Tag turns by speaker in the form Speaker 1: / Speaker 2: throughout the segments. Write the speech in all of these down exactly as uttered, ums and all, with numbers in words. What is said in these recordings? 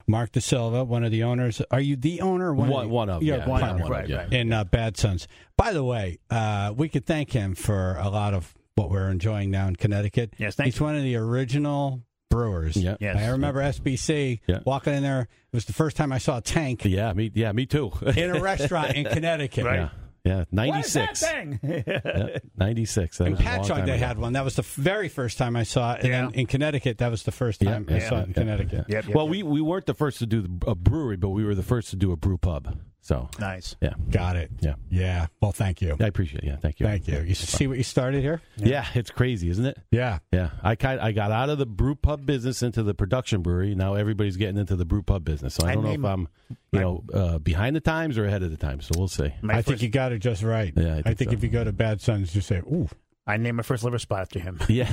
Speaker 1: Mark De Silva, one of the owners. Are you the owner? One,
Speaker 2: one,
Speaker 1: of,
Speaker 2: one of
Speaker 1: yeah,
Speaker 2: yeah,
Speaker 1: one,
Speaker 2: yeah,
Speaker 1: owner,
Speaker 2: one
Speaker 3: right,
Speaker 2: of, yeah.
Speaker 3: right.
Speaker 1: in uh, Bad Sons. By the way, uh, we could thank him for a lot of what we're enjoying now in Connecticut.
Speaker 3: Yes, thank
Speaker 1: He's
Speaker 3: you.
Speaker 1: one of the original brewers.
Speaker 2: Yeah.
Speaker 3: Yes.
Speaker 1: I remember S B C
Speaker 2: Yeah.
Speaker 1: walking in there. It was the first time I saw a tank
Speaker 2: Yeah, me. Yeah, me too.
Speaker 1: in a restaurant in Connecticut.
Speaker 3: Right.
Speaker 2: Yeah, yeah. ninety-six.
Speaker 3: What is that thing?
Speaker 2: Yeah, ninety-six. That
Speaker 1: In
Speaker 2: was a long
Speaker 1: Patchogue,
Speaker 2: time
Speaker 1: they
Speaker 2: ago.
Speaker 1: had one. That was the f- very first time I saw it. And
Speaker 3: Yeah.
Speaker 1: then in Connecticut, that was the first
Speaker 2: Yeah,
Speaker 1: time I
Speaker 2: yeah,
Speaker 1: saw it in
Speaker 2: yeah,
Speaker 1: Connecticut.
Speaker 2: yeah.
Speaker 3: Yep, yep,
Speaker 2: Well,
Speaker 3: yep.
Speaker 2: we we weren't the first to do the, a brewery, but we were the first to do a brew pub. So
Speaker 3: Nice.
Speaker 2: yeah,
Speaker 1: Got it.
Speaker 2: yeah.
Speaker 1: Yeah. Well, thank you.
Speaker 2: I appreciate it. Yeah, thank you.
Speaker 1: Thank you. You see what you started here?
Speaker 2: Yeah, it's crazy, isn't it?
Speaker 1: Yeah.
Speaker 2: Yeah, I kind I got out of the brew pub business into the production brewery. Now everybody's getting into the brew pub business. So I
Speaker 3: I
Speaker 2: don't know
Speaker 3: name-
Speaker 2: if I'm, you know, uh, behind the times or ahead of the times. So we'll see.
Speaker 3: My
Speaker 1: I
Speaker 3: first,
Speaker 1: think you got it just right.
Speaker 2: Yeah, I
Speaker 1: I
Speaker 2: think
Speaker 1: think
Speaker 2: so.
Speaker 1: if you go to Bad Sons, you say, ooh.
Speaker 3: I named my first liver spot after him.
Speaker 2: Yeah.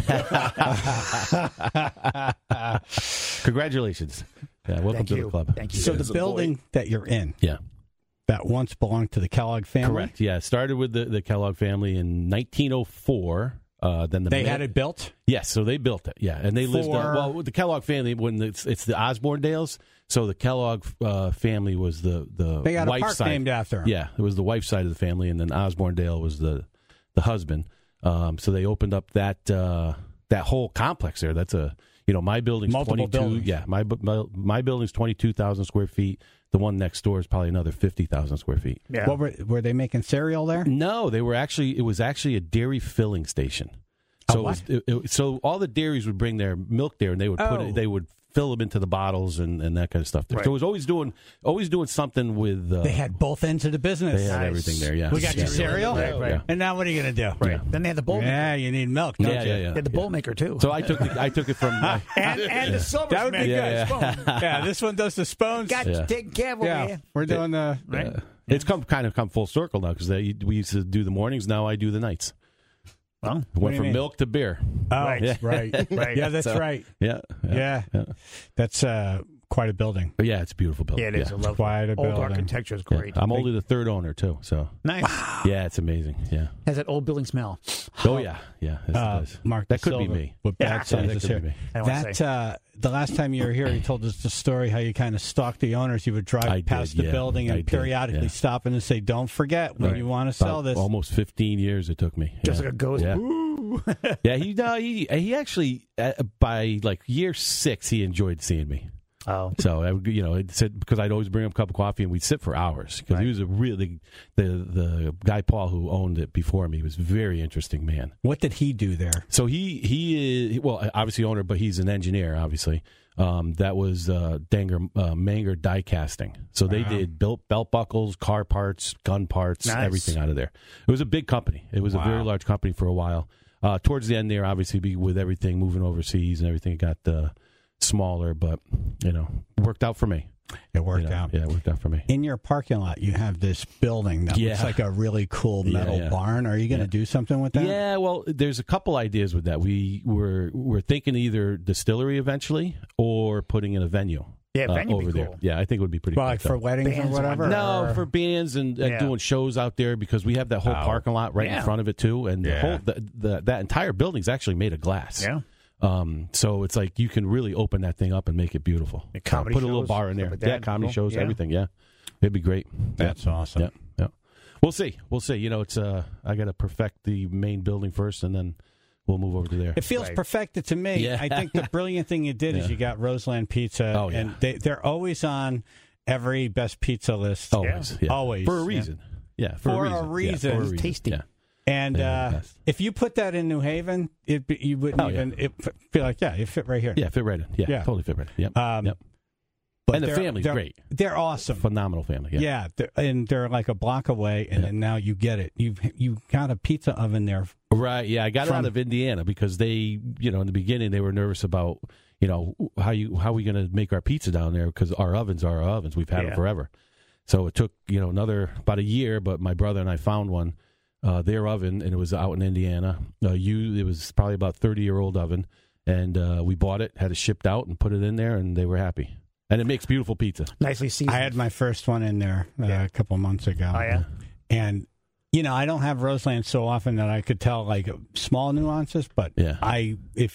Speaker 2: Congratulations. Yeah, welcome
Speaker 3: Thank
Speaker 2: to
Speaker 3: you.
Speaker 2: the club.
Speaker 3: Thank you.
Speaker 1: So
Speaker 3: As
Speaker 1: the
Speaker 3: a boy.
Speaker 1: building that you're in,
Speaker 2: Yeah.
Speaker 1: that once belonged to the Kellogg family?
Speaker 2: Correct. Yeah, it started with the, the Kellogg family in nineteen oh four. Uh, then the
Speaker 1: They
Speaker 2: man-
Speaker 1: had it built?
Speaker 2: Yes, so they built it. Yeah, and they lived.
Speaker 1: For-
Speaker 2: Uh, well, with the Kellogg family, when it's, it's the Osborne-Dales, so the Kellogg uh, family was the the
Speaker 1: They got a
Speaker 2: wife
Speaker 1: park
Speaker 2: side.
Speaker 1: named after 'em.
Speaker 2: Yeah, it was the wife side of the family, and then Osborne-Dale was the the husband. Um, so they opened up that uh, that whole complex there. That's a you know my building's
Speaker 1: Multiple
Speaker 2: twenty-two.
Speaker 1: buildings.
Speaker 2: Yeah, my bu- my, my building's twenty-two thousand square feet. The one next door is probably another fifty thousand square feet.
Speaker 3: Yeah.
Speaker 1: What were, were they making cereal there?
Speaker 2: No, they were actually. It was actually a dairy filling station.
Speaker 1: A
Speaker 2: So, it
Speaker 1: what?
Speaker 2: was, it, it, so all the dairies would bring their milk there, and they would put
Speaker 1: Oh.
Speaker 2: it. They would fill them into the bottles and, and that kind of stuff. There.
Speaker 3: Right.
Speaker 2: So it was always doing, always doing something with. Uh,
Speaker 1: They had both ends of the business.
Speaker 2: they had
Speaker 3: Nice.
Speaker 2: everything there. Yeah,
Speaker 1: We got
Speaker 2: yeah.
Speaker 1: your cereal?
Speaker 3: Right, right.
Speaker 2: Yeah.
Speaker 1: And now what are you going to do?
Speaker 3: Right. Then they had the bowl maker.
Speaker 1: Yeah, you need milk, don't
Speaker 2: Yeah,
Speaker 1: you?
Speaker 2: yeah,
Speaker 3: They
Speaker 2: yeah.
Speaker 3: had the bowl maker, too.
Speaker 2: So I took, the, I took it from. Uh,
Speaker 3: and, and the silver
Speaker 1: That would be
Speaker 3: smith.
Speaker 2: Yeah,
Speaker 3: Spoon.
Speaker 2: yeah.
Speaker 1: Yeah, this one does the spoons.
Speaker 3: Got
Speaker 2: Yeah.
Speaker 3: you taken care of over
Speaker 1: yeah,
Speaker 3: here.
Speaker 1: we're doing the...
Speaker 3: Right?
Speaker 2: uh, it's come kind of come full circle now because we used to do the mornings. Now I do the nights.
Speaker 3: Well,
Speaker 2: It
Speaker 1: do
Speaker 2: went
Speaker 1: you
Speaker 2: from
Speaker 1: mean?
Speaker 2: milk to beer.
Speaker 1: Oh,
Speaker 3: Right.
Speaker 1: right.
Speaker 3: Right.
Speaker 1: Yeah, that's
Speaker 2: So-
Speaker 1: right.
Speaker 2: Yeah,
Speaker 1: Yeah.
Speaker 2: yeah.
Speaker 1: That's uh, quite a building.
Speaker 2: But yeah, it's a beautiful building.
Speaker 3: yeah, it is.
Speaker 2: Yeah.
Speaker 3: I love
Speaker 1: Quite a
Speaker 3: Old
Speaker 1: building.
Speaker 3: architecture is
Speaker 2: Yeah.
Speaker 3: great.
Speaker 2: I'm only the third owner too, so
Speaker 3: Nice.
Speaker 2: yeah, it's amazing. Yeah.
Speaker 3: Has that old building smell.
Speaker 2: Oh yeah, yeah. Yes, it
Speaker 1: Uh,
Speaker 2: does.
Speaker 1: Mark
Speaker 2: That
Speaker 1: De
Speaker 2: could be
Speaker 1: Silva
Speaker 2: me.
Speaker 1: With
Speaker 3: Yeah.
Speaker 1: Bad
Speaker 3: Yeah,
Speaker 1: Sons
Speaker 2: that
Speaker 1: is
Speaker 2: could
Speaker 1: here.
Speaker 2: be me.
Speaker 3: I don't wanna
Speaker 1: That
Speaker 3: say.
Speaker 1: uh, the last time you were here, you told us the story how you kind of stalked the owners. You would drive
Speaker 2: I did,
Speaker 1: past the
Speaker 2: yeah.
Speaker 1: building and
Speaker 2: I did,
Speaker 1: periodically
Speaker 2: yeah.
Speaker 1: stop in and say, "Don't forget when
Speaker 2: Right.
Speaker 1: you want to sell
Speaker 2: About
Speaker 1: this."
Speaker 2: Almost fifteen years it took me.
Speaker 3: Just
Speaker 2: yeah.
Speaker 3: like a ghost.
Speaker 2: Yeah.
Speaker 3: Ooh.
Speaker 2: Yeah, he no, he he actually uh, by like year six he enjoyed seeing me.
Speaker 3: Oh.
Speaker 2: So I would, you know, it said because I'd always bring him a cup of coffee and we'd sit for hours because he
Speaker 3: Right.
Speaker 2: was a really the the guy Paul who owned it before me was a very interesting man.
Speaker 1: What did he do there?
Speaker 2: So he he is well obviously owner, but he's an engineer obviously. Um, that was uh, Danger uh, Manger Die Casting. So they
Speaker 1: Wow.
Speaker 2: did built belt buckles, car parts, gun parts,
Speaker 3: Nice.
Speaker 2: everything out of there. It was a big company. It was
Speaker 1: Wow.
Speaker 2: a very large company for a while. Uh, towards the end there, obviously, be with everything moving overseas and everything, it got uh, smaller, but you know, worked out for me.
Speaker 1: It worked
Speaker 2: You know,
Speaker 1: out.
Speaker 2: Yeah, it worked out for me.
Speaker 1: In your parking lot, you have this building that
Speaker 2: Yeah.
Speaker 1: looks like a really cool
Speaker 2: Yeah,
Speaker 1: metal
Speaker 2: yeah.
Speaker 1: barn. Are you going to
Speaker 2: Yeah.
Speaker 1: do something with that?
Speaker 2: Yeah, well, there's a couple ideas with that. We were we're thinking either distillery eventually or putting in a venue.
Speaker 3: Yeah,
Speaker 2: uh,
Speaker 3: venue would
Speaker 2: over
Speaker 3: be
Speaker 2: there.
Speaker 3: cool.
Speaker 2: Yeah, I think it would be pretty
Speaker 1: Well,
Speaker 2: cool.
Speaker 1: like for weddings or
Speaker 3: Bands
Speaker 1: whatever?
Speaker 3: one-
Speaker 2: No,
Speaker 1: or-
Speaker 2: for bands and uh,
Speaker 3: Yeah.
Speaker 2: doing shows out there because we have that whole
Speaker 1: Oh.
Speaker 2: parking lot right
Speaker 3: Yeah.
Speaker 2: in front of it too, and the
Speaker 1: Yeah.
Speaker 2: whole the, the, that entire building's actually made of glass.
Speaker 3: Yeah.
Speaker 2: Um, so it's like you can really open that thing up and make it beautiful.
Speaker 3: The comedy
Speaker 2: So put a little
Speaker 3: shows,
Speaker 2: bar in there.
Speaker 3: stuff like
Speaker 2: Yeah,
Speaker 3: that.
Speaker 2: comedy
Speaker 3: Cool.
Speaker 2: shows,
Speaker 3: Yeah.
Speaker 2: everything. Yeah, it'd be great.
Speaker 1: That's awesome.
Speaker 2: Yeah, yeah. We'll see. We'll see. You know, it's uh, I got to perfect the main building first, and then we'll move over to there.
Speaker 1: It feels
Speaker 3: Right.
Speaker 1: perfected to me.
Speaker 2: Yeah.
Speaker 1: I think the brilliant thing you did is
Speaker 2: Yeah.
Speaker 1: you got Roseland Pizza,
Speaker 2: Oh, yeah.
Speaker 1: and they, they're always on every best pizza list.
Speaker 2: Always, yeah.
Speaker 1: Always.
Speaker 2: for a
Speaker 1: Yeah.
Speaker 2: reason. Yeah, for,
Speaker 1: For
Speaker 2: a
Speaker 1: a
Speaker 2: reason.
Speaker 1: reason.
Speaker 2: Yeah, for a
Speaker 1: It's
Speaker 2: reason.
Speaker 3: tasty.
Speaker 2: Yeah.
Speaker 1: And
Speaker 2: Yeah,
Speaker 1: uh,
Speaker 2: yes.
Speaker 1: if you put that in New Haven, it be, you wouldn't
Speaker 2: Oh, yeah.
Speaker 1: even it f- feel like, yeah, you fit right here.
Speaker 2: Yeah, fit right in. Yeah,
Speaker 1: Yeah.
Speaker 2: totally fit right in. Yep.
Speaker 1: Um,
Speaker 2: yep.
Speaker 1: But
Speaker 2: And the
Speaker 1: they're-
Speaker 2: family's
Speaker 1: they're-
Speaker 2: great.
Speaker 1: They're awesome.
Speaker 2: Phenomenal family. Yeah.
Speaker 1: Yeah, they're, and they're like a block away, and
Speaker 2: Yeah.
Speaker 1: then now you get it. You you got a pizza oven there.
Speaker 2: Right. Yeah, I got
Speaker 1: From-
Speaker 2: it out of Indiana because they, you know, in the beginning they were nervous about, you know, how you how we going to make our pizza down there because our ovens are our ovens. We've had
Speaker 3: Yeah.
Speaker 2: them forever. So it took, you know, another about a year, but my brother and I found one, uh, their oven, and it was out in Indiana. Uh, you, it was probably about thirty year old oven, and uh, we bought it, had it shipped out, and put it in there, and they were happy. And it makes beautiful pizza.
Speaker 3: Nicely seasoned.
Speaker 1: I had my first one in there uh,
Speaker 3: Yeah.
Speaker 1: a couple months ago.
Speaker 3: Oh, yeah?
Speaker 1: And you know, I don't have Roseland so often that I could tell like small nuances, but
Speaker 2: Yeah.
Speaker 1: I if you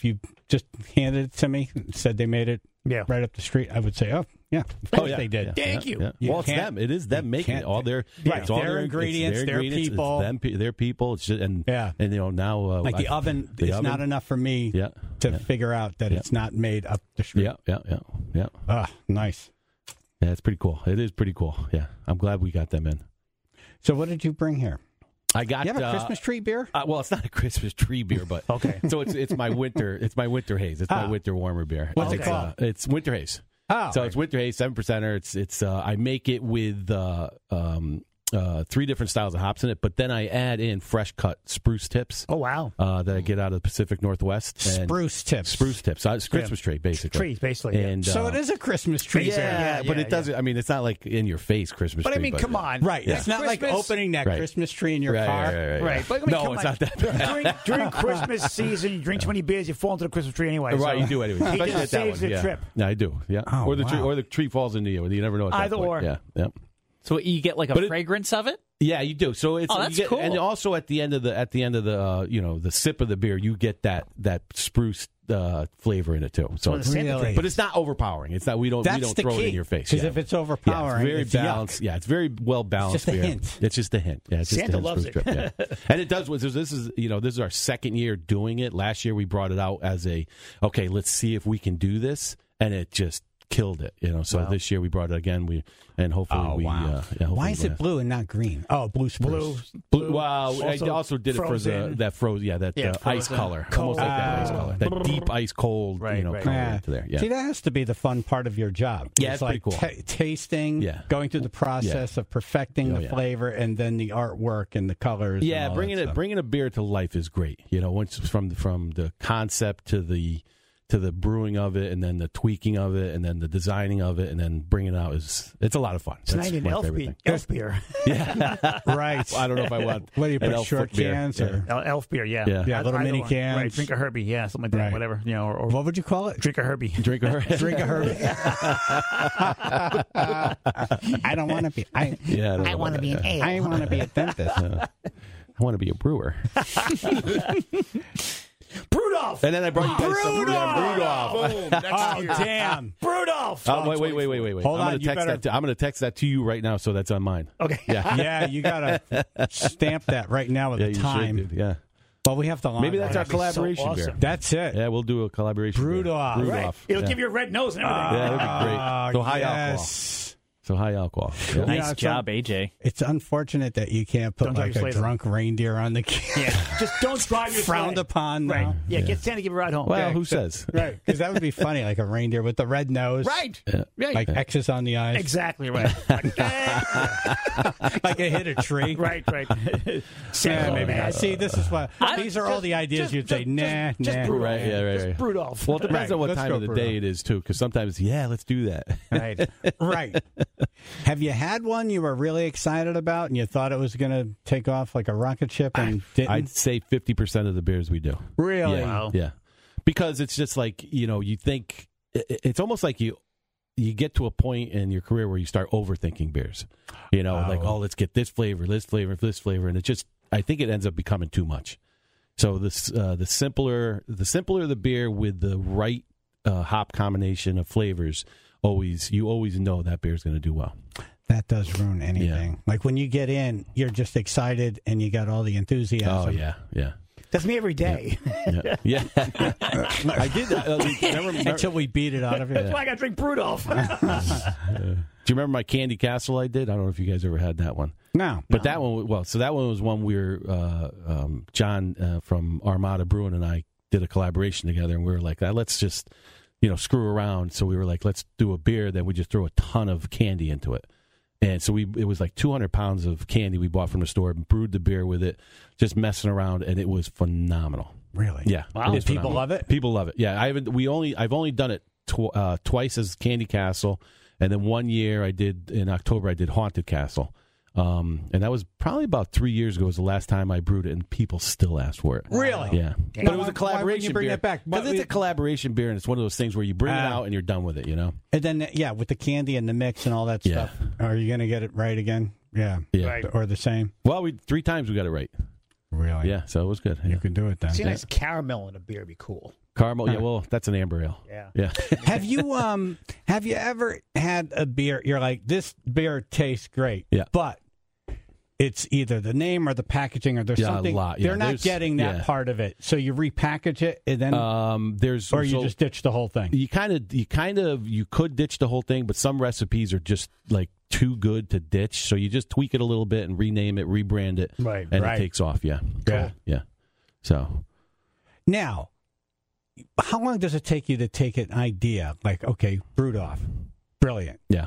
Speaker 1: just handed it to me, and said they made it
Speaker 3: Yeah.
Speaker 1: right up the street, I would say, oh, yeah, of
Speaker 2: Oh,
Speaker 1: course
Speaker 2: yeah,
Speaker 1: they did.
Speaker 2: yeah,
Speaker 3: Thank
Speaker 2: yeah,
Speaker 3: you.
Speaker 2: yeah.
Speaker 1: You
Speaker 2: Well, it's
Speaker 1: can't-
Speaker 2: them. It is them
Speaker 1: you
Speaker 2: making it.
Speaker 1: can't-
Speaker 2: All their,
Speaker 1: Right,
Speaker 2: it's all
Speaker 1: their
Speaker 2: their
Speaker 1: ingredients,
Speaker 2: it's
Speaker 1: their
Speaker 2: ingredients,
Speaker 1: people.
Speaker 2: It's them, pe- their people. It's just, and
Speaker 1: Yeah.
Speaker 2: and you know now uh,
Speaker 1: Like the
Speaker 2: I-
Speaker 1: oven,
Speaker 2: the
Speaker 1: it's
Speaker 2: oven.
Speaker 1: not enough for me
Speaker 2: Yeah,
Speaker 1: to
Speaker 2: yeah.
Speaker 1: figure out that
Speaker 2: Yeah.
Speaker 1: it's not made up the street.
Speaker 2: Yeah, yeah, yeah, yeah.
Speaker 1: Ah, nice.
Speaker 2: Yeah, it's pretty cool. It is pretty cool. Yeah, I'm glad we got them in.
Speaker 1: So what did you bring here?
Speaker 2: I got
Speaker 1: You have a
Speaker 2: uh,
Speaker 1: Christmas tree beer?
Speaker 2: Uh, well, it's not a Christmas tree beer, but
Speaker 3: Okay.
Speaker 2: So it's it's my winter it's my winter haze. It's my
Speaker 1: Ah.
Speaker 2: winter warmer beer.
Speaker 1: What's
Speaker 3: it
Speaker 2: It's,
Speaker 1: called?
Speaker 2: Uh, it's winter haze.
Speaker 1: Oh,
Speaker 2: So it's winter haze, seven percenter. It's it's uh, I make it with uh, um, uh, three different styles of hops in it, but then I add in fresh cut spruce tips
Speaker 3: Oh, wow.
Speaker 2: uh, that I get out of the Pacific Northwest. And
Speaker 1: spruce tips.
Speaker 2: spruce tips. Uh, it's Christmas tree basically.
Speaker 3: Trees, basically. yeah.
Speaker 2: And
Speaker 1: So
Speaker 2: uh,
Speaker 1: it is a Christmas tree.
Speaker 2: Yeah,
Speaker 3: Yeah,
Speaker 2: but
Speaker 3: yeah,
Speaker 2: it doesn't. I mean, it's not like in your face Christmas
Speaker 3: But I
Speaker 2: tree.
Speaker 3: mean, come on.
Speaker 1: Right.
Speaker 3: Yeah.
Speaker 1: It's not like
Speaker 3: Christmas-
Speaker 1: opening that
Speaker 2: Right.
Speaker 1: Christmas tree in your
Speaker 2: Right,
Speaker 1: car.
Speaker 2: right, right, right.
Speaker 3: Right. But, I mean,
Speaker 2: No,
Speaker 3: come
Speaker 2: it's
Speaker 3: on.
Speaker 2: not that bad.
Speaker 3: during, during Christmas season, you drink too many beers, you fall into the Christmas tree anyway.
Speaker 2: Right,
Speaker 3: so
Speaker 2: you do anyway.
Speaker 3: He
Speaker 2: Especially
Speaker 3: just
Speaker 2: at that
Speaker 3: saves
Speaker 2: one.
Speaker 3: the
Speaker 2: yeah.
Speaker 3: trip.
Speaker 2: Yeah, I do. Yeah,
Speaker 1: Oh,
Speaker 2: or the tree,
Speaker 1: wow.
Speaker 2: or the tree falls into you. You never know. At that
Speaker 3: Either
Speaker 2: point.
Speaker 3: or.
Speaker 2: Yeah, yeah,
Speaker 4: So you get like a
Speaker 2: But it-
Speaker 4: fragrance of it?
Speaker 2: yeah. You do. So it's
Speaker 4: Oh, that's
Speaker 2: you get,
Speaker 4: cool.
Speaker 2: and also at the end of the at the end of the uh, you know the sip of the beer, you get that that spruce uh, flavor in it too. So,
Speaker 3: Well,
Speaker 2: it's,
Speaker 3: the Santa
Speaker 1: Really?
Speaker 3: tree.
Speaker 2: but it's not overpowering. It's not. We don't. we
Speaker 1: That's
Speaker 2: don't
Speaker 1: the
Speaker 2: throw
Speaker 1: key.
Speaker 2: it in your face.
Speaker 1: Because
Speaker 2: yeah.
Speaker 1: if it's
Speaker 2: Yeah,
Speaker 1: overpowering,
Speaker 2: it's very
Speaker 1: it's yuck.
Speaker 2: balanced. Yeah, it's very well balanced.
Speaker 1: just a
Speaker 2: beer.
Speaker 1: hint.
Speaker 2: It's just a hint. Yeah, it's just
Speaker 3: Santa
Speaker 2: a hint
Speaker 3: loves
Speaker 2: spruce Trip, yeah. And it does. This this is you know this is our second year doing it. Last year we brought it out as a okay. Let's see if we can do this, and it just killed it. You know. So
Speaker 3: Wow.
Speaker 2: this year we brought it again. We and hopefully
Speaker 1: Oh,
Speaker 2: we.
Speaker 1: wow.
Speaker 2: Uh, yeah, hopefully
Speaker 1: Why is
Speaker 2: we-
Speaker 1: it blue and not green? Oh, blue spruce.
Speaker 3: Blue.
Speaker 2: Blue, well, I
Speaker 3: Also
Speaker 2: also did it for the
Speaker 3: frozen.
Speaker 2: that froze, yeah, that
Speaker 3: Yeah,
Speaker 2: uh, ice
Speaker 3: frozen.
Speaker 2: color,
Speaker 3: Cold.
Speaker 2: almost like that ice
Speaker 1: Ah.
Speaker 2: color, that deep ice cold,
Speaker 3: Right,
Speaker 2: you know,
Speaker 3: right.
Speaker 2: color
Speaker 1: Yeah.
Speaker 2: into there. Yeah,
Speaker 1: See, that has to be the fun part of your job.
Speaker 2: Yeah,
Speaker 1: it's
Speaker 2: it's
Speaker 1: like
Speaker 2: pretty cool.
Speaker 1: ta- tasting,
Speaker 2: Yeah.
Speaker 1: going through the process of perfecting
Speaker 2: Oh,
Speaker 1: the
Speaker 2: yeah.
Speaker 1: flavor, and then the artwork and the colors. and
Speaker 2: yeah.
Speaker 1: all
Speaker 2: Bringing
Speaker 1: that
Speaker 2: it,
Speaker 1: stuff.
Speaker 2: bringing a beer to life is great. You know, once from from the concept to the to the brewing of it, and then the tweaking of it, and then the designing of it, and then bringing it out is it's a lot of fun.
Speaker 3: It's
Speaker 2: That's
Speaker 3: not even
Speaker 2: my
Speaker 3: elf,
Speaker 2: favorite
Speaker 3: beer,
Speaker 2: thing.
Speaker 3: elf beer.
Speaker 2: Yeah,
Speaker 1: right.
Speaker 2: I don't know if I want.
Speaker 1: What do you
Speaker 2: an
Speaker 1: put,
Speaker 2: elf
Speaker 1: short
Speaker 2: foot beer.
Speaker 1: cans
Speaker 2: Yeah.
Speaker 1: or
Speaker 3: El- elf beer, yeah.
Speaker 2: Yeah.
Speaker 1: Yeah, little
Speaker 3: Either
Speaker 1: mini
Speaker 3: one.
Speaker 1: cans.
Speaker 3: Right, drink a Herbie, yeah, something like that,
Speaker 1: Right.
Speaker 3: whatever. You know, or, or
Speaker 1: what would you call it?
Speaker 3: drink a Herbie.
Speaker 2: Drink a
Speaker 1: Drink a Herbie. I don't want to be. I
Speaker 2: Yeah,
Speaker 3: I want to be an ale.
Speaker 1: I want to be a dentist.
Speaker 2: I want to be a brewer.
Speaker 3: Brudolph!
Speaker 2: And then I brought you guys some
Speaker 3: Brudolph!
Speaker 2: yeah, Rudolph.
Speaker 3: Boom, next
Speaker 1: Oh
Speaker 3: year.
Speaker 1: damn!
Speaker 3: Brudolph!
Speaker 2: Oh, wait, wait, wait, wait, wait, wait.
Speaker 1: Hold
Speaker 2: I'm
Speaker 1: on,
Speaker 2: gonna
Speaker 1: you
Speaker 2: text
Speaker 1: better-
Speaker 2: that. To, I'm gonna text that to you right now, so that's on mine.
Speaker 3: Okay.
Speaker 2: Yeah,
Speaker 1: Yeah, you gotta stamp that right now with
Speaker 2: yeah,
Speaker 1: the
Speaker 2: you
Speaker 1: time.
Speaker 2: should. do, Yeah,
Speaker 1: But we have to. line
Speaker 2: maybe
Speaker 1: that
Speaker 2: that's our
Speaker 1: up.
Speaker 3: That'd be so
Speaker 2: collaboration beer.
Speaker 3: awesome.
Speaker 1: That's it.
Speaker 2: Yeah, we'll do a collaboration. beer.
Speaker 1: Brewdog.
Speaker 2: Brewdog.
Speaker 3: Right. It'll
Speaker 2: yeah.
Speaker 3: give you a red nose and everything.
Speaker 2: Yeah, that'd be great.
Speaker 1: Ah,
Speaker 2: So high alcohol.
Speaker 1: yes.
Speaker 2: So high alcohol. Yeah.
Speaker 4: Nice
Speaker 1: Yeah, it's
Speaker 4: job, A J.
Speaker 1: It's unfortunate that you can't put
Speaker 3: Don't drive
Speaker 1: like
Speaker 3: your
Speaker 1: a
Speaker 3: sleigh,
Speaker 1: drunk reindeer on the can.
Speaker 3: Yeah. Just don't drive your
Speaker 1: Frowned
Speaker 3: sleigh.
Speaker 1: upon.
Speaker 3: Right.
Speaker 1: now.
Speaker 3: Yeah, get Santa to give you a ride home.
Speaker 2: Well,
Speaker 1: Yeah,
Speaker 2: who
Speaker 1: except-
Speaker 2: says?
Speaker 1: Right, because that would be funny, like a reindeer with the red nose,
Speaker 3: Right.
Speaker 2: Yeah.
Speaker 3: Right.
Speaker 1: like X's on the eyes,
Speaker 3: Exactly right. Like, eh.
Speaker 1: like it hit a tree.
Speaker 3: right, right.
Speaker 1: Yeah,
Speaker 3: Santa's
Speaker 1: maybe
Speaker 3: mad.
Speaker 1: not. See, this is what
Speaker 4: I-
Speaker 1: these are all
Speaker 3: Just-
Speaker 1: the ideas
Speaker 3: just-
Speaker 1: you'd say.
Speaker 3: just-
Speaker 1: Nah,
Speaker 3: just
Speaker 1: nah.
Speaker 3: Brudolph.
Speaker 2: Right, yeah, right,
Speaker 3: Just
Speaker 2: right.
Speaker 3: Brudolph.
Speaker 2: Well, it depends
Speaker 1: Right,
Speaker 2: on what
Speaker 1: let's
Speaker 2: time
Speaker 1: go
Speaker 2: of the
Speaker 1: Brewdog.
Speaker 2: day it is too, because sometimes, yeah, let's do that.
Speaker 3: Right.
Speaker 1: Right. Have you had one you were really excited about and you thought it was going to take off like a rocket ship and didn't?
Speaker 2: I'd say fifty percent of the beers we do.
Speaker 1: Really?
Speaker 2: Yeah,
Speaker 3: Wow.
Speaker 2: yeah. Because it's just like, you know, you think it- it's almost like you you get to a point in your career where you start overthinking beers. You know, like, oh, let's get this flavor, this flavor, this flavor, and it just I think it ends up becoming too much. So this uh, the simpler the simpler the beer with the right uh, hop combination of flavors, always you always know that beer is going to do well.
Speaker 1: That does ruin anything. Like when you get in, you're just excited and you got all the enthusiasm.
Speaker 2: Oh yeah, yeah.
Speaker 3: That's me every day.
Speaker 2: Yeah, yeah. I did. Uh, remember, remember,
Speaker 1: Until we beat it out of
Speaker 3: That's
Speaker 1: it.
Speaker 3: why I got to drink Brudolph.
Speaker 2: do you remember my Candy Castle I did? I don't know if you guys ever had that one.
Speaker 1: No.
Speaker 2: But that one, well, so that one was one we were, uh, um, John uh, from Armada Brewing and I did a collaboration together, and we were like, ah, let's just, you know, screw around. So we were like, let's do a beer that we just throw a ton of candy into it. And so we, it was like two hundred pounds of candy we bought from the store, brewed the beer with it, just messing around, and it was phenomenal.
Speaker 1: Really?
Speaker 2: Yeah.
Speaker 1: Wow.
Speaker 2: it was
Speaker 1: Did people
Speaker 2: phenomenal.
Speaker 1: love it?
Speaker 2: People love it. Yeah. I haven't, we only, I've only done it tw- uh, twice as Candy Castle. And then one year I did, in October, I did Haunted Castle. Um, and that was probably about three years ago was the last time I brewed it, and people still asked for it.
Speaker 1: Really?
Speaker 2: Yeah.
Speaker 3: Damn.
Speaker 2: But it was
Speaker 1: Why-
Speaker 2: a
Speaker 1: why wouldn't you
Speaker 2: collaboration
Speaker 1: bring
Speaker 2: beer.
Speaker 1: that back?
Speaker 2: Because
Speaker 1: Why-
Speaker 2: it's a collaboration beer, and it's one of those things where you bring it
Speaker 1: Ah.
Speaker 2: out and you're done with it, you know?
Speaker 1: And then, yeah, with the candy and the mix and all that
Speaker 2: Yeah.
Speaker 1: stuff, are you going to get it right again? Yeah.
Speaker 2: Yeah.
Speaker 3: Right.
Speaker 1: Or the same?
Speaker 2: Well, we three times we got it right.
Speaker 1: Really?
Speaker 2: Yeah, so it was good.
Speaker 1: You
Speaker 2: Yeah.
Speaker 1: can do it then.
Speaker 3: See, a nice caramel in a beer would be cool.
Speaker 2: Caramel. Yeah, well, that's an amber ale.
Speaker 3: Yeah.
Speaker 2: Yeah.
Speaker 1: Have you um have you ever had a beer you're like, this beer tastes great,
Speaker 2: Yeah.
Speaker 1: but it's either the name or the packaging or there's
Speaker 2: Yeah, a
Speaker 1: something
Speaker 2: lot, yeah.
Speaker 1: they're not
Speaker 2: There's-
Speaker 1: getting that
Speaker 2: yeah.
Speaker 1: part of it, so you repackage it and then
Speaker 2: Um, there's
Speaker 1: or you
Speaker 2: so
Speaker 1: just ditch the whole thing.
Speaker 2: you kind of you kind of you could ditch the whole thing, but some recipes are just like too good to ditch, so you just tweak it a little bit and rename it, rebrand it,
Speaker 3: Right,
Speaker 2: and
Speaker 1: right.
Speaker 2: it takes off. Yeah,
Speaker 1: Yeah.
Speaker 2: yeah. So
Speaker 1: Now, how long does it take you to take an idea like, okay, brewed off, brilliant?
Speaker 2: yeah.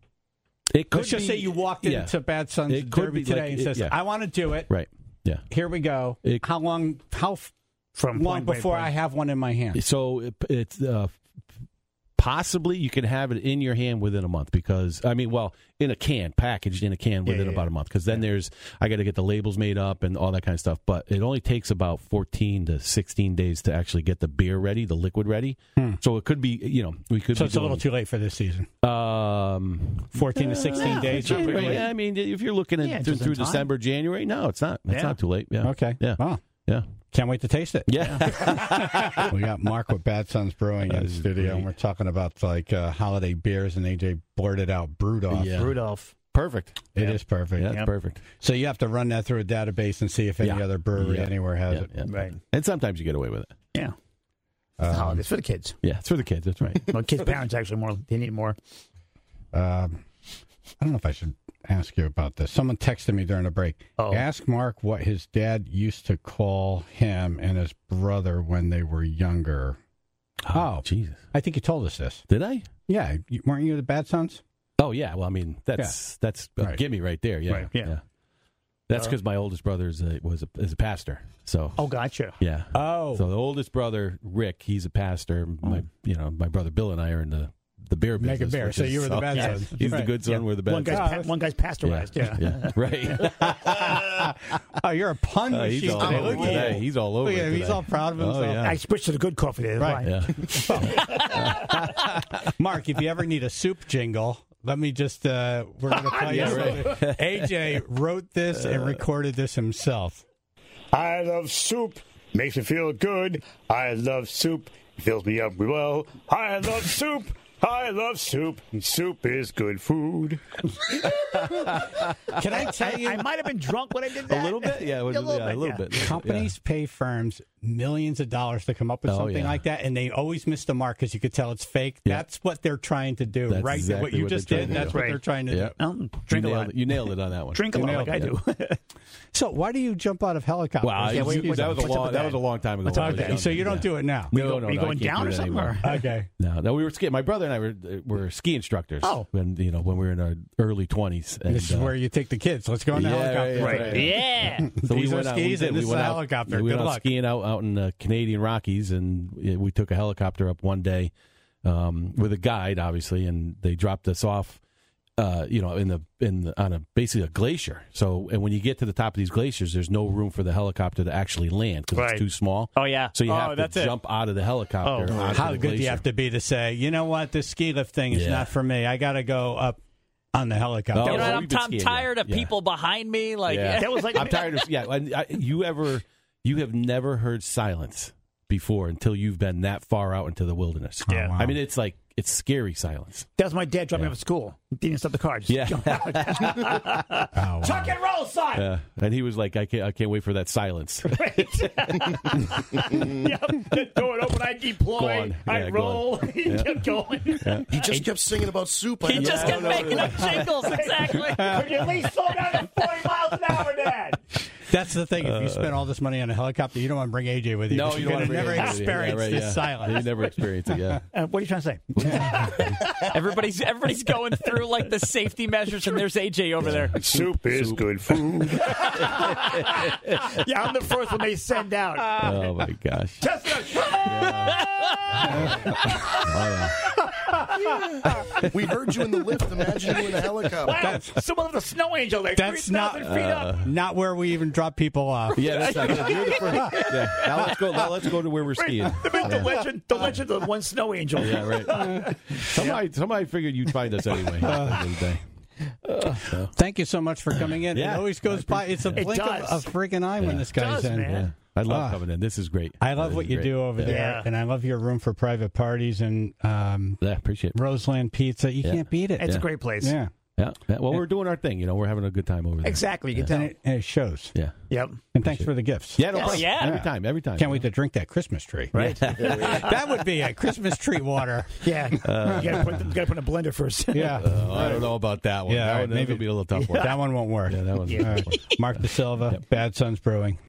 Speaker 2: It could
Speaker 1: Let's just
Speaker 2: be-
Speaker 1: say you walked
Speaker 2: yeah.
Speaker 1: into Bad Sons
Speaker 2: It could
Speaker 1: Derby
Speaker 2: be
Speaker 1: today
Speaker 2: like-
Speaker 1: and
Speaker 2: it-
Speaker 1: says,
Speaker 2: yeah.
Speaker 1: I want to do it.
Speaker 2: Right. Yeah.
Speaker 1: Here we go.
Speaker 2: It-
Speaker 1: how long? How f-
Speaker 3: From
Speaker 1: long
Speaker 3: point blank
Speaker 1: before
Speaker 3: point.
Speaker 1: I have one in my hand?
Speaker 2: So it, it's uh, possibly you can have it in your hand within a month because I mean, well, in a can, packaged in a can within
Speaker 3: yeah,
Speaker 2: about
Speaker 3: yeah.
Speaker 2: a month. Because then there's I got to get the labels made up and all that kind of stuff. But it only takes about fourteen to sixteen days to actually get the beer ready, the liquid ready.
Speaker 1: Hmm.
Speaker 2: So it could be, you know, we could.
Speaker 1: So
Speaker 2: be
Speaker 1: it's a little
Speaker 2: doing,
Speaker 1: too late for this season.
Speaker 2: Um,
Speaker 1: fourteen to sixteen days.
Speaker 2: January, yeah, I mean, if you're looking at
Speaker 3: Yeah,
Speaker 2: through,
Speaker 3: just
Speaker 2: through
Speaker 3: in time.
Speaker 2: December, January, no, it's not. It's
Speaker 3: Yeah.
Speaker 2: not too late. Yeah.
Speaker 1: Okay.
Speaker 2: Yeah.
Speaker 1: Wow.
Speaker 2: Yeah.
Speaker 1: Can't wait to taste it.
Speaker 2: Yeah.
Speaker 1: We got Mark with Bad Sons Brewing in the
Speaker 2: That's
Speaker 1: studio,
Speaker 2: great.
Speaker 1: and we're talking about like uh, holiday beers, and A J blurted out brewed off.
Speaker 2: Yeah.
Speaker 3: Rudolph.
Speaker 2: Perfect.
Speaker 1: It is perfect.
Speaker 2: Yeah, it's
Speaker 3: Yep.
Speaker 2: perfect.
Speaker 1: So you have to run that through a database and see if any
Speaker 2: Yeah.
Speaker 1: other brewery
Speaker 2: Yeah.
Speaker 1: anywhere has
Speaker 2: Yeah,
Speaker 1: it.
Speaker 2: yeah.
Speaker 3: Right.
Speaker 2: And sometimes you get away with it.
Speaker 3: Yeah.
Speaker 1: Um,
Speaker 3: Holidays for the kids.
Speaker 2: Yeah, it's for the kids. That's right.
Speaker 3: Well, kids' parents actually more. They need more.
Speaker 1: Um, I don't know if I should ask you about this. Someone texted me during the break.
Speaker 3: Uh-oh.
Speaker 1: Ask Mark what his dad used to call him and his brother when they were younger. Oh.
Speaker 2: Jesus.
Speaker 1: I think you told us this.
Speaker 2: Did I?
Speaker 1: Yeah, you, weren't you the Bad Sons?
Speaker 2: Oh, yeah. Well, I mean, that's that's a
Speaker 1: Right.
Speaker 2: gimme right there. Yeah.
Speaker 3: Right, yeah.
Speaker 2: That's
Speaker 3: Uh,
Speaker 2: because my oldest brother is a, was a, is a pastor. So,
Speaker 3: Oh, gotcha.
Speaker 2: yeah.
Speaker 1: Oh,
Speaker 2: So the oldest brother, Rick, he's a pastor. My, you know, my brother Bill and I are in the the beer
Speaker 1: Make
Speaker 2: business.
Speaker 1: a beer.
Speaker 2: which
Speaker 1: So
Speaker 2: is-
Speaker 1: you were the bad
Speaker 2: yeah.
Speaker 1: sons.
Speaker 2: He's
Speaker 1: Right.
Speaker 2: the good son.
Speaker 3: Yeah.
Speaker 2: We're the bad
Speaker 3: One guy's,
Speaker 2: sons.
Speaker 3: pa- one guy's pasteurized. Yeah.
Speaker 2: yeah. Right.
Speaker 1: oh, you're a pun
Speaker 2: Uh,
Speaker 1: machine.
Speaker 2: he's all
Speaker 1: today.
Speaker 2: over
Speaker 1: Look
Speaker 2: it
Speaker 1: at
Speaker 2: today.
Speaker 1: you.
Speaker 2: He's all over
Speaker 1: Look at
Speaker 2: it
Speaker 1: him. He's
Speaker 2: today.
Speaker 1: all proud of
Speaker 2: Oh,
Speaker 1: himself.
Speaker 2: yeah.
Speaker 3: I switched to the good coffee there.
Speaker 1: Right.
Speaker 3: Why?
Speaker 2: Yeah.
Speaker 1: Mark, if you ever need a soup jingle, let me just, uh, we're going to play
Speaker 2: Yeah,
Speaker 1: you something. A J wrote this and recorded this himself.
Speaker 4: I love soup. Makes me feel good. I love soup. It fills me up well. I love soup. I love soup. Soup is good food.
Speaker 1: Can I tell you?
Speaker 3: I might have been drunk when I did
Speaker 2: A
Speaker 3: that.
Speaker 2: little bit? Yeah, it was,
Speaker 3: A little
Speaker 2: yeah,
Speaker 3: bit,
Speaker 2: a little
Speaker 3: yeah.
Speaker 2: bit.
Speaker 1: Companies pay firms millions of dollars to come up with
Speaker 2: Oh,
Speaker 1: something
Speaker 2: yeah.
Speaker 1: like that, and they always miss the mark because you could tell it's fake.
Speaker 2: Yeah.
Speaker 1: That's what they're trying to do,
Speaker 2: That's
Speaker 1: right?
Speaker 2: exactly
Speaker 1: what you
Speaker 2: what
Speaker 1: just
Speaker 2: they're
Speaker 1: did,
Speaker 2: trying to
Speaker 1: that's
Speaker 2: do.
Speaker 1: what
Speaker 3: Right.
Speaker 1: they're trying to
Speaker 2: Yeah.
Speaker 1: do.
Speaker 3: Oh,
Speaker 2: You
Speaker 3: drink a
Speaker 2: nailed,
Speaker 3: lot.
Speaker 2: it. you nailed it on that one.
Speaker 3: Drink a
Speaker 1: You
Speaker 3: lot like I
Speaker 1: nailed
Speaker 3: do.
Speaker 1: So why do you jump out of helicopters?
Speaker 2: Wow,
Speaker 3: Yeah,
Speaker 2: you-
Speaker 3: wait, wait,
Speaker 2: that was a
Speaker 3: what's up
Speaker 2: long
Speaker 3: with
Speaker 2: that
Speaker 3: that?
Speaker 2: was a long time ago.
Speaker 3: What's up
Speaker 2: when I
Speaker 3: with
Speaker 2: was
Speaker 3: that?
Speaker 2: young.
Speaker 1: So you don't
Speaker 2: Yeah.
Speaker 1: do it now?
Speaker 2: No,
Speaker 3: go-
Speaker 2: no,
Speaker 3: are you
Speaker 2: no, I
Speaker 3: going
Speaker 2: can't
Speaker 3: down
Speaker 2: do
Speaker 3: or
Speaker 2: that
Speaker 3: something,
Speaker 2: anymore.
Speaker 3: or-
Speaker 1: Okay.
Speaker 2: No, no, we were ski. My brother and I were were ski instructors.
Speaker 3: Oh.
Speaker 2: when you know when we were in our early twenties. And,
Speaker 1: This is
Speaker 2: uh,
Speaker 1: where you take the kids. Let's go in the
Speaker 2: yeah,
Speaker 1: helicopter.
Speaker 2: right,
Speaker 3: Right.
Speaker 2: right.
Speaker 3: Yeah.
Speaker 2: So
Speaker 1: These are
Speaker 2: went out-
Speaker 1: skis
Speaker 2: did.
Speaker 1: and this is
Speaker 2: went
Speaker 1: a
Speaker 2: out-
Speaker 1: helicopter.
Speaker 2: We went
Speaker 1: Good
Speaker 2: out
Speaker 1: luck.
Speaker 2: skiing out out in the Canadian Rockies, and uh, we took a helicopter up one day um, with a guide, obviously, and they dropped us off. Uh, you know, in the in the, on a basically a glacier. So, and when you get to the top of these glaciers, there's no room for the helicopter to actually land because
Speaker 3: Right.
Speaker 2: it's too small.
Speaker 5: Oh, yeah.
Speaker 2: So you
Speaker 5: Oh,
Speaker 2: have
Speaker 5: that's
Speaker 2: to
Speaker 5: it.
Speaker 2: jump out of the helicopter.
Speaker 3: Oh,
Speaker 2: onto
Speaker 1: How
Speaker 2: the
Speaker 1: good do you
Speaker 2: glacier.
Speaker 1: have to be to say, you know what, this ski lift thing is
Speaker 2: Yeah.
Speaker 1: not for me. I got to go up on the helicopter.
Speaker 2: Oh,
Speaker 5: You know,
Speaker 2: well,
Speaker 5: what, I'm,
Speaker 2: we've been
Speaker 5: I'm
Speaker 2: skiing,
Speaker 5: tired
Speaker 2: yeah.
Speaker 5: of
Speaker 2: Yeah.
Speaker 5: people behind me. Like,
Speaker 2: Yeah.
Speaker 3: That was like
Speaker 2: I'm tired of yeah. and I, you ever you have never heard silence before until you've been that far out into the wilderness.
Speaker 3: Yeah.
Speaker 1: Oh, wow.
Speaker 2: I mean, it's like it's scary silence.
Speaker 3: That was my dad dropping
Speaker 2: Yeah.
Speaker 3: me off at school. He didn't stop the car. Just
Speaker 2: Yeah.
Speaker 3: jump out.
Speaker 1: Oh, wow.
Speaker 3: Tuck and roll, son.
Speaker 2: Yeah, and he was like, I can't, I can't wait for that silence.
Speaker 3: Yep. The door would open. I deploy.
Speaker 2: Go on.
Speaker 3: I
Speaker 2: Yeah, go
Speaker 3: roll. He kept going.
Speaker 6: He just kept singing about soup. I
Speaker 5: he
Speaker 6: had
Speaker 5: just
Speaker 6: to-
Speaker 5: kept making up jingles. Exactly.
Speaker 3: Could you at least slow down to forty miles an hour, Dad?
Speaker 1: That's the thing. If you spend all this money on a helicopter, you don't want to bring A J with you.
Speaker 2: No,
Speaker 1: 'cause
Speaker 2: you
Speaker 1: you're
Speaker 2: don't
Speaker 1: gonna
Speaker 2: wanna bring
Speaker 1: never
Speaker 2: A J.
Speaker 1: experience
Speaker 2: Yeah, right,
Speaker 1: this
Speaker 2: yeah.
Speaker 1: silence.
Speaker 2: You never experienced it, yeah.
Speaker 3: Uh, what are you trying to say?
Speaker 5: Everybody's everybody's going through like the safety measures, and there's A J over there.
Speaker 4: Soup is good food.
Speaker 3: Yeah, I'm the first one they send out.
Speaker 2: Oh my gosh.
Speaker 3: Test it.
Speaker 6: We heard you in the lift. Imagine you in a helicopter.
Speaker 3: Wow, someone with a snow angel like
Speaker 1: That's
Speaker 3: three thousand
Speaker 1: not-
Speaker 3: feet up.
Speaker 1: Not where we even drop people off.
Speaker 2: Yeah, that's not good. You're the first. Yeah. Now let's go. Now let's go to where we're skiing.
Speaker 3: The, big- the legend, the legend of one snow angel.
Speaker 2: Yeah, right. Somebody, somebody figured you'd find us anyway. at the end of the day.
Speaker 1: Thank you so much for coming in.
Speaker 2: Yeah.
Speaker 1: It always goes by. It's a
Speaker 3: It
Speaker 1: blink of
Speaker 3: does.
Speaker 1: a freaking eye when this guy's
Speaker 3: does,
Speaker 1: in.
Speaker 3: man.
Speaker 2: Yeah. I love
Speaker 1: Ah.
Speaker 2: coming in. This is great.
Speaker 1: I love
Speaker 2: This
Speaker 1: what
Speaker 2: is
Speaker 1: you
Speaker 2: great.
Speaker 1: do over
Speaker 2: Yeah.
Speaker 1: there,
Speaker 3: Yeah.
Speaker 1: and I love your room for private parties and um,
Speaker 2: Yeah, appreciate it.
Speaker 1: Roseland Pizza. You
Speaker 2: Yeah.
Speaker 1: can't beat it.
Speaker 3: It's
Speaker 2: Yeah.
Speaker 3: a great place.
Speaker 1: Yeah,
Speaker 2: Yeah. yeah. Well, we're doing our thing. You know, we're having a good time over there.
Speaker 3: Exactly. You can
Speaker 1: and
Speaker 3: tell.
Speaker 1: it, and it shows.
Speaker 2: Yeah.
Speaker 3: Yep.
Speaker 1: And thanks for the gifts.
Speaker 2: Yeah. No
Speaker 5: Yes.
Speaker 2: problem.
Speaker 5: Yeah.
Speaker 2: Every time. Every time.
Speaker 1: Can't wait to drink that Christmas tree.
Speaker 3: Right.
Speaker 1: That would be a Christmas tree water.
Speaker 3: Yeah. you gotta put you gotta put in a blender first.
Speaker 1: Yeah.
Speaker 2: Oh, I don't know about that one.
Speaker 1: Yeah,
Speaker 2: that
Speaker 1: all
Speaker 2: one
Speaker 1: right,
Speaker 2: maybe
Speaker 1: maybe-
Speaker 2: will be a little tough one.
Speaker 1: That one won't work.
Speaker 2: Yeah, that one's
Speaker 1: All right. Mark De Silva, Bad Sons Brewing.